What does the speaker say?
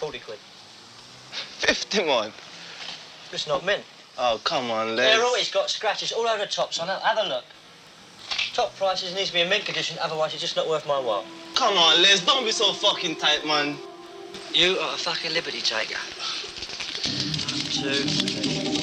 40 quid. 51? It's not mint. Oh, come on, Les. They're always got scratches all over the tops on it. Have a look. Top prices needs to be in mint condition, otherwise it's just not worth my while. Come on, Les, don't be so fucking tight, man. You are a fucking liberty taker. 1, 2, 3.